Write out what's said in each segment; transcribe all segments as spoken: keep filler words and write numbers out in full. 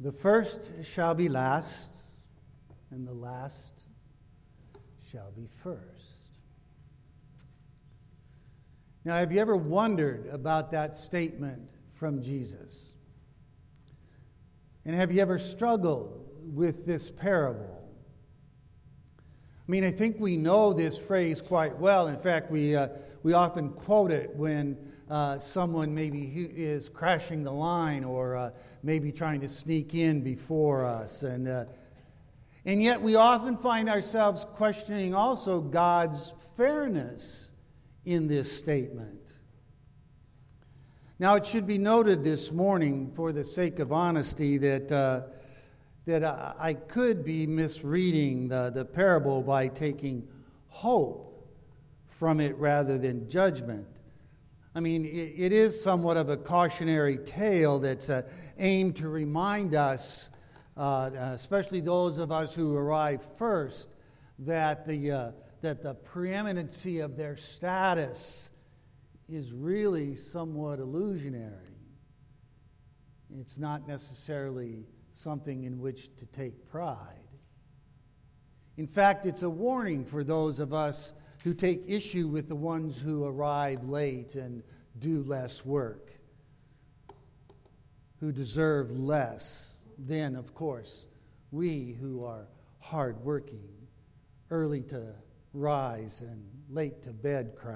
The first shall be last, and the last shall be first. Now, have you ever wondered about that statement from Jesus? And have you ever struggled with this parable? I mean, I think we know this phrase quite well. In fact, we uh, we often quote it when uh, someone maybe is crashing the line or uh, maybe trying to sneak in before us. And, uh, and yet we often find ourselves questioning also God's fairness in this statement. Now, it should be noted this morning, for the sake of honesty, that uh, that I could be misreading the, the parable by taking hope from it rather than judgment. I mean, it, it is somewhat of a cautionary tale that's uh, aimed to remind us, uh, especially those of us who arrive first, that the uh, that the preeminency of their status is really somewhat illusionary. It's not necessarily something in which to take pride. In fact, it's a warning for those of us who take issue with the ones who arrive late and do less work, who deserve less than, of course, we who are hardworking, early to rise and late to bed crowd.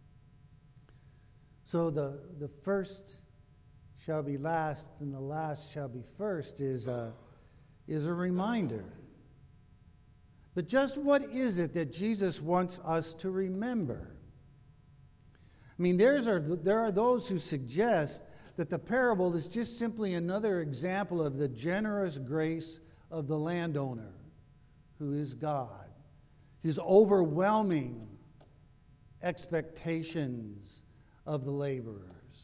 So the, the first shall be last and the last shall be first is a, is a reminder. But just what is it that Jesus wants us to remember? I mean, there's are, there are those who suggest that the parable is just simply another example of the generous grace of the landowner, who is God. His overwhelming expectations of the laborers.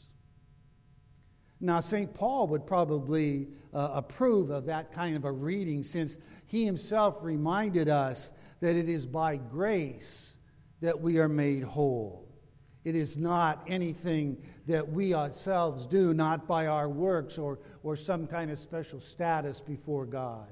Now, Saint Paul would probably uh, approve of that kind of a reading, since he himself reminded us that it is by grace that we are made whole. It is not anything that we ourselves do, not by our works or, or some kind of special status before God.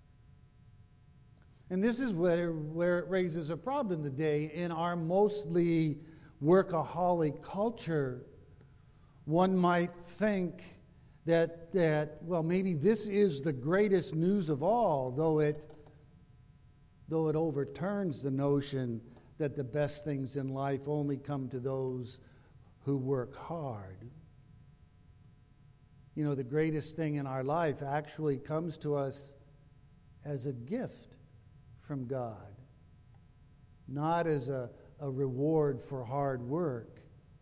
And this is where, where it raises a problem today in our mostly workaholic culture. One might think that, that, well, maybe this is the greatest news of all, though it, though it overturns the notion that the best things in life only come to those who work hard. You know, the greatest thing in our life actually comes to us as a gift from God, not as a, a reward for hard work.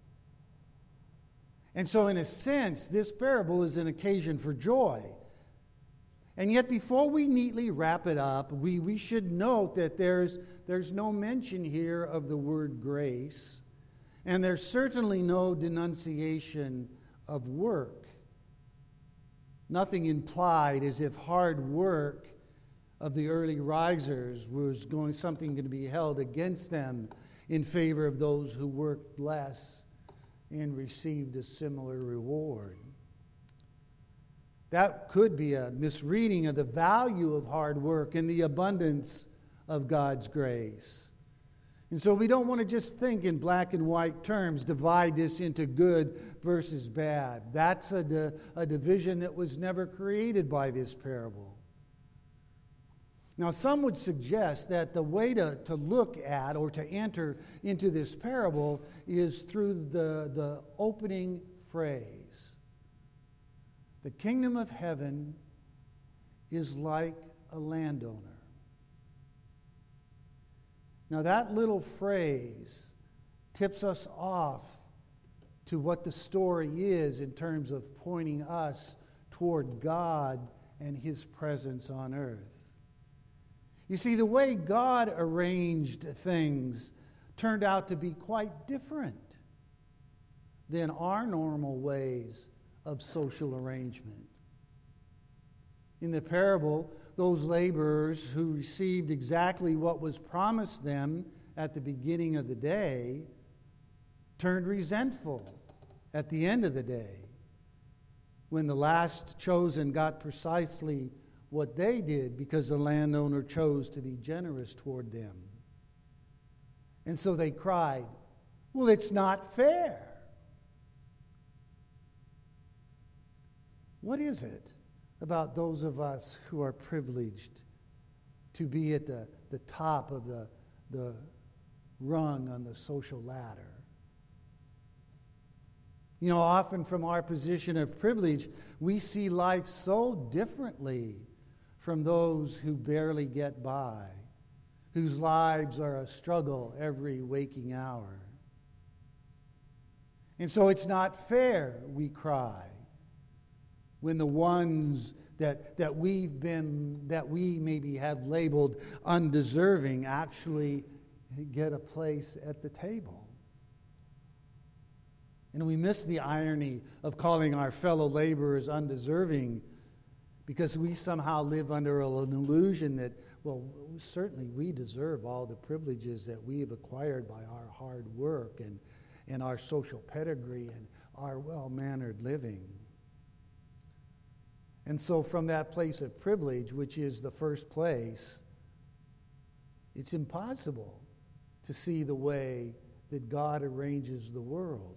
And so, in a sense, this parable is an occasion for joy. And yet, before we neatly wrap it up, we, we should note that there's, there's no mention here of the word grace, and there's certainly no denunciation of work. Nothing implied as if hard work of the early risers was going something going to be held against them in favor of those who worked less and received a similar reward. That could be a misreading of the value of hard work and the abundance of God's grace. And so we don't want to just think in black and white terms, divide this into good versus bad. That's a, di- a division that was never created by this parable. Now, some would suggest that the way to, to look at or to enter into this parable is through the, the opening phrase. The kingdom of heaven is like a landowner. Now, that little phrase tips us off to what the story is in terms of pointing us toward God and His presence on earth. You see, the way God arranged things turned out to be quite different than our normal ways of social arrangement. In the parable, those laborers who received exactly what was promised them at the beginning of the day turned resentful at the end of the day. when the last chosen got precisely what they did because the landowner chose to be generous toward them. And so they cried, "Well, it's not fair." What is it about those of us who are privileged to be at the, the top of the, the rung on the social ladder? You know, often from our position of privilege, we see life so differently from those who barely get by, whose lives are a struggle every waking hour. And so it's not fair, we cry, when the ones that, that we've been, that we maybe have labeled undeserving actually get a place at the table. And we miss the irony of calling our fellow laborers undeserving because we somehow live under an illusion that, well, certainly we deserve all the privileges that we have acquired by our hard work and, and our social pedigree and our well-mannered living. And so from that place of privilege, which is the first place, it's impossible to see the way that God arranges the world.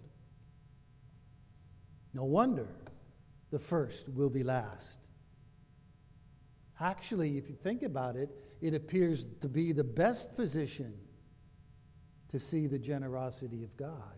No wonder the first will be last. Actually, if you think about it, it appears to be the best position to see the generosity of God.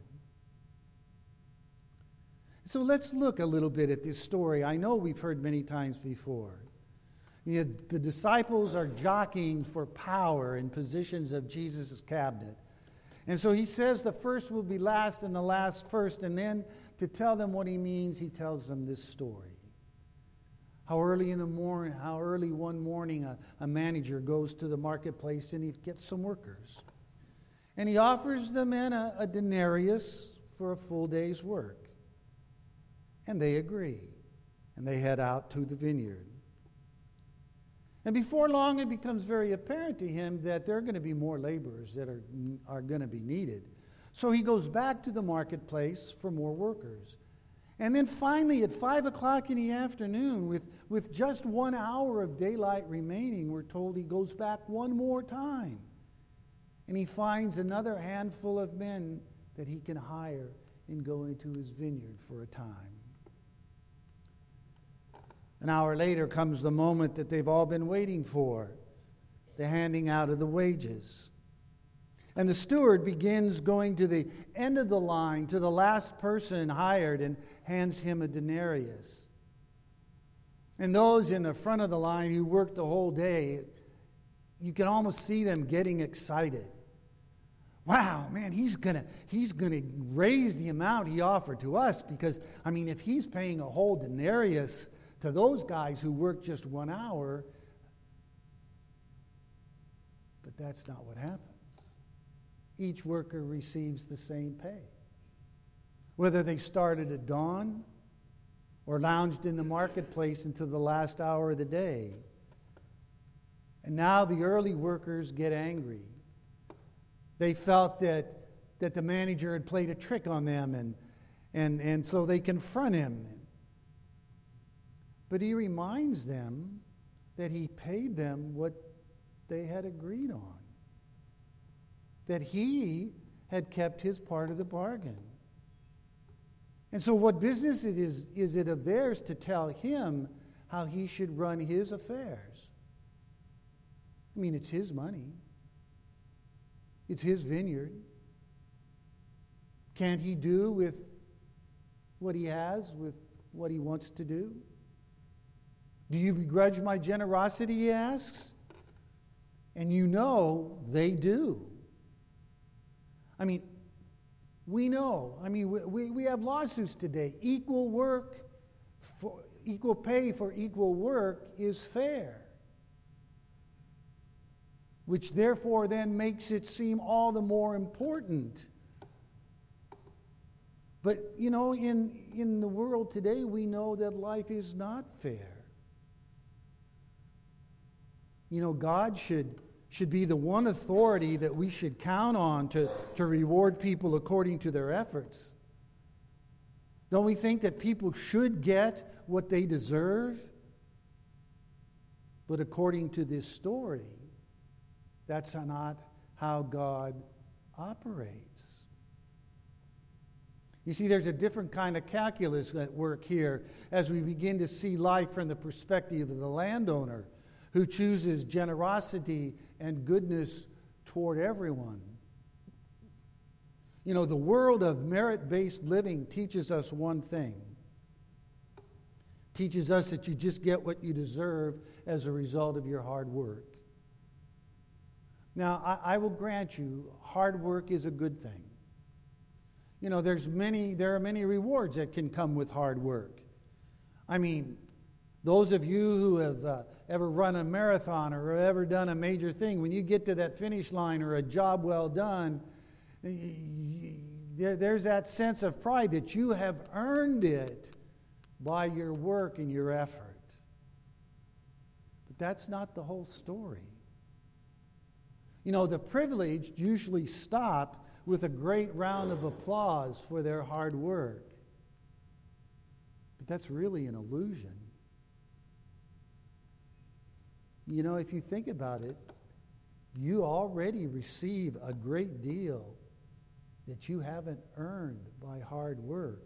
So let's look a little bit at this story. I know we've heard many times before. You know, the disciples are jockeying for power in positions of Jesus' cabinet. And so he says the first will be last and the last first. And then to tell them what he means, he tells them this story. How early in the morning, how early one morning a, a manager goes to the marketplace and he gets some workers. And he offers the men a, a denarius for a full day's work. And they agree. And they head out to the vineyard. And before long, it becomes very apparent to him that there are going to be more laborers that are, are going to be needed. So he goes back to the marketplace for more workers. And then finally, at five o'clock in the afternoon, with, with just one hour of daylight remaining, we're told he goes back one more time. And he finds another handful of men that he can hire and go into his vineyard for a time. An hour later comes the moment that they've all been waiting for, the handing out of the wages. And the steward begins going to the end of the line, to the last person hired, and hands him a denarius. And those in the front of the line who worked the whole day, you can almost see them getting excited. Wow, man, he's gonna he's gonna raise the amount he offered to us because, I mean, if he's paying a whole denarius to those guys who work just one hour, but that's not what happens. Each worker receives the same pay. Whether they started at dawn or lounged in the marketplace until the last hour of the day. And now the early workers get angry. They felt that, that the manager had played a trick on them, and, and, and so they confront him. But he reminds them that he paid them what they had agreed on. That he had kept his part of the bargain. And so what business it is, is it of theirs to tell him how he should run his affairs? I mean, it's his money. It's his vineyard. Can't he do with what he has, with what he wants to do? Do you begrudge my generosity, he asks? And you know they do. I mean, we know. I mean, we, we have lawsuits today. Equal work, for, equal pay for equal work is fair. Which therefore then makes it seem all the more important. But, you know, in, in the world today, we know that life is not fair. You know, God should, should be the one authority that we should count on to, to reward people according to their efforts. Don't we think that people should get what they deserve? But according to this story, that's not how God operates. You see, there's a different kind of calculus at work here as we begin to see life from the perspective of the landowner who chooses generosity and goodness toward everyone. You know, the world of merit-based living teaches us one thing. Teaches us that you just get what you deserve as a result of your hard work. Now, I, I will grant you, hard work is a good thing. You know, there's many, there are many rewards that can come with hard work. I mean, those of you who have uh, ever run a marathon or ever done a major thing, when you get to that finish line or a job well done, there, there's that sense of pride that you have earned it by your work and your effort. But that's not the whole story. You know, the privileged usually stop with a great round of applause for their hard work. But that's really an illusion. You know, if you think about it, you already receive a great deal that you haven't earned by hard work,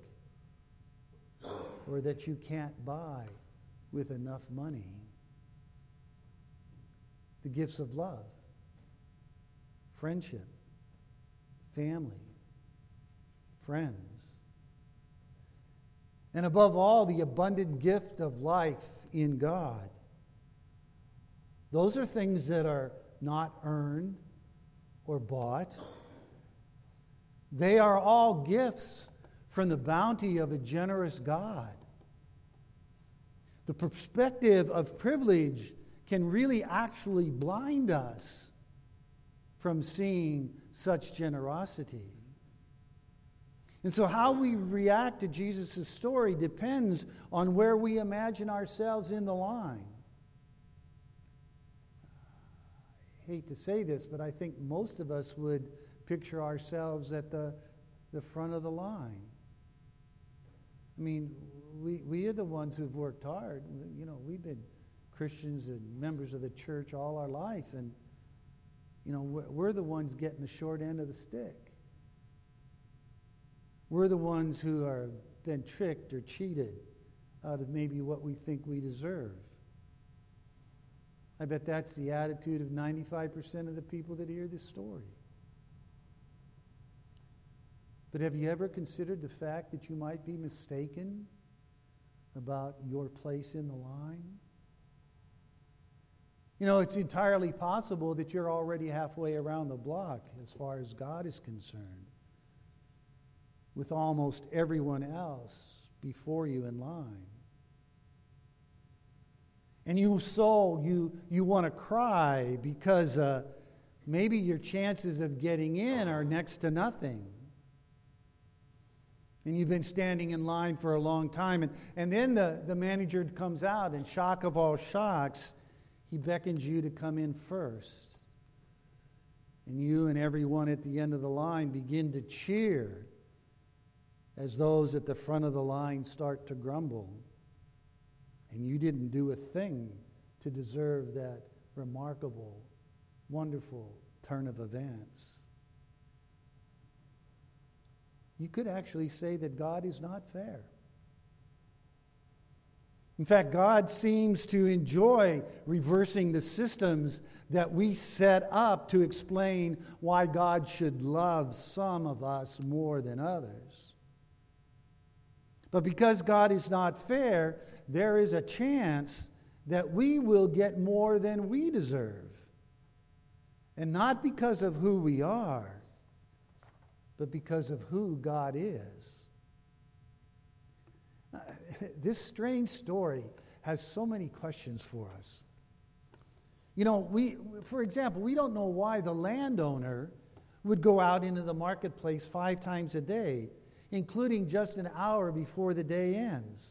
or that you can't buy with enough money. The gifts of love, friendship, family, friends, and above all, the abundant gift of life in God. Those are things that are not earned or bought. They are all gifts from the bounty of a generous God. The perspective of privilege can really actually blind us from seeing such generosity. And so how we react to Jesus' story depends on where we imagine ourselves in the line. I hate to say this, but I think most of us would picture ourselves at the, the front of the line. I mean, we, we are the ones who've worked hard. You know, we've been Christians and members of the church all our life, and you know, we're, we're the ones getting the short end of the stick. We're the ones who are been tricked or cheated out of maybe what we think we deserve. I bet that's the attitude of ninety-five percent of the people that hear this story. But have you ever considered the fact that you might be mistaken about your place in the line? You know, it's entirely possible that you're already halfway around the block as far as God is concerned, with almost everyone else before you in line. And you so you you want to cry because uh, maybe your chances of getting in are next to nothing. And you've been standing in line for a long time. And, and then the, the manager comes out, and shock of all shocks, he beckons you to come in first. And you and everyone at the end of the line begin to cheer as those at the front of the line start to grumble. And you didn't do a thing to deserve that remarkable, wonderful turn of events. You could actually say that God is not fair. In fact, God seems to enjoy reversing the systems that we set up to explain why God should love some of us more than others. But because God is not fair, there is a chance that we will get more than we deserve. And not because of who we are, but because of who God is. Uh, this strange story has so many questions for us. You know, we, for example, we don't know why the landowner would go out into the marketplace five times a day, including just an hour before the day ends.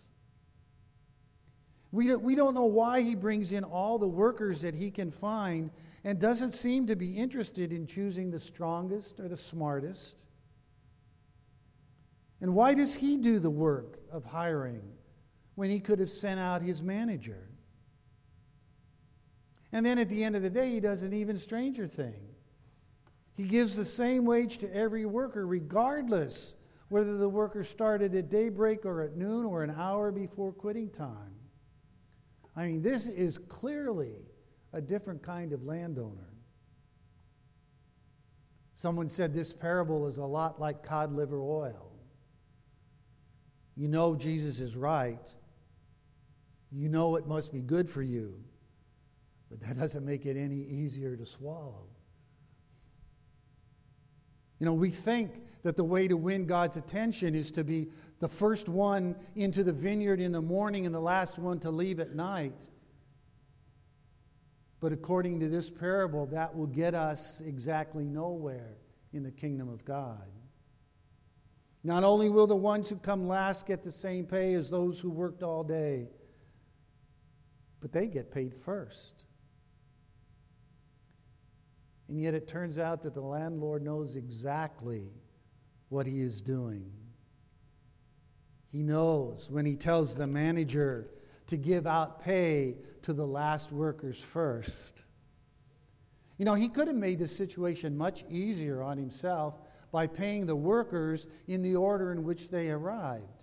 We, we don't know why he brings in all the workers that he can find and doesn't seem to be interested in choosing the strongest or the smartest. And why does he do the work of hiring when he could have sent out his manager? And then at the end of the day, he does an even stranger thing. He gives the same wage to every worker, regardless whether the worker started at daybreak or at noon or an hour before quitting time. I mean, this is clearly a different kind of landowner. Someone said this parable is a lot like cod liver oil. You know Jesus is right. You know it must be good for you. But that doesn't make it any easier to swallow. You know, we think that the way to win God's attention is to be the first one into the vineyard in the morning and the last one to leave at night. But according to this parable, that will get us exactly nowhere in the kingdom of God. Not only will the ones who come last get the same pay as those who worked all day, but they get paid first. And yet it turns out that the landlord knows exactly what he is doing. He knows when he tells the manager to give out pay to the last workers first. You know, he could have made the situation much easier on himself by paying the workers in the order in which they arrived.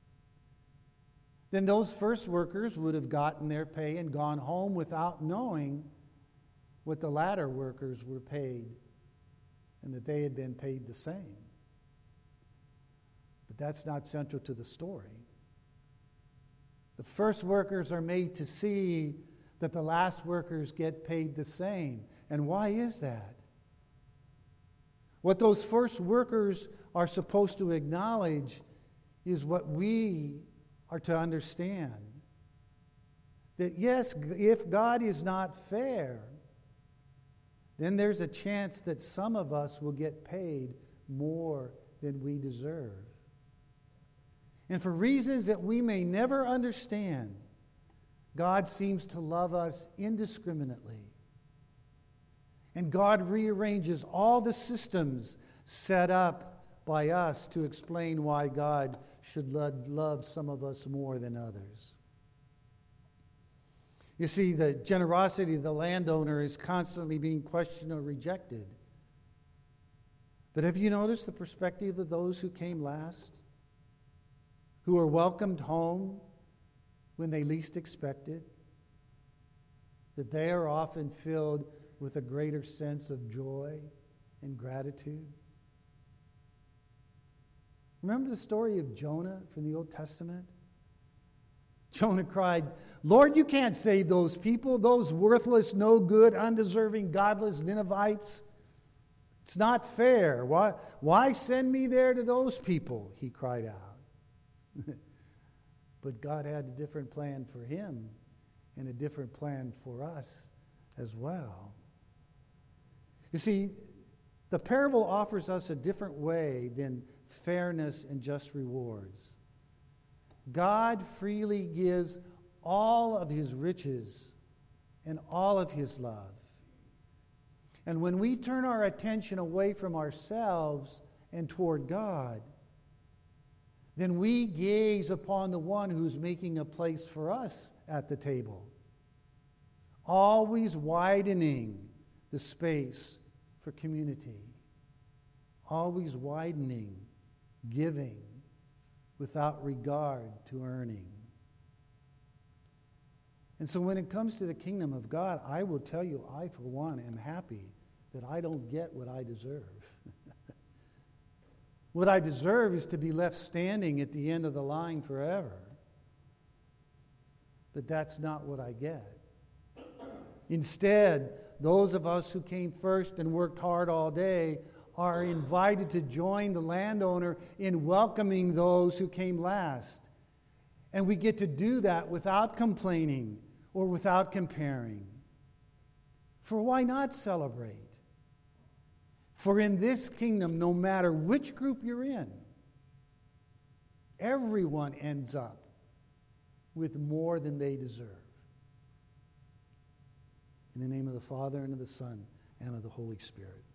Then those first workers would have gotten their pay and gone home without knowing what the latter workers were paid and that they had been paid the same. But that's not central to the story. The first workers are made to see that the last workers get paid the same. And why is that? What those first workers are supposed to acknowledge is what we are to understand. That yes, if God is not fair, then there's a chance that some of us will get paid more than we deserve. And for reasons that we may never understand, God seems to love us indiscriminately. And God rearranges all the systems set up by us to explain why God should love some of us more than others. You see, the generosity of the landowner is constantly being questioned or rejected. But have you noticed the perspective of those who came last? Who are welcomed home when they least expected? That they are often filled with a greater sense of joy and gratitude. Remember the story of Jonah from the Old Testament? Jonah cried, "Lord, you can't save those people, those worthless, no good, undeserving, godless Ninevites. It's not fair. Why, why send me there to those people?" He cried out. But God had a different plan for him and a different plan for us as well. You see, the parable offers us a different way than fairness and just rewards. God freely gives all of his riches and all of his love. And when we turn our attention away from ourselves and toward God, then we gaze upon the one who's making a place for us at the table, always widening the space for community, always widening giving without regard to earning. And so when it comes to the kingdom of God, I will tell you, I for one am happy that I don't get what I deserve. What I deserve is to be left standing at the end of the line forever. But that's not what I get. Instead, those of us who came first and worked hard all day are invited to join the landowner in welcoming those who came last. And we get to do that without complaining or without comparing. For why not celebrate? For in this kingdom, no matter which group you're in, everyone ends up with more than they deserve. In the name of the Father, and of the Son, and of the Holy Spirit.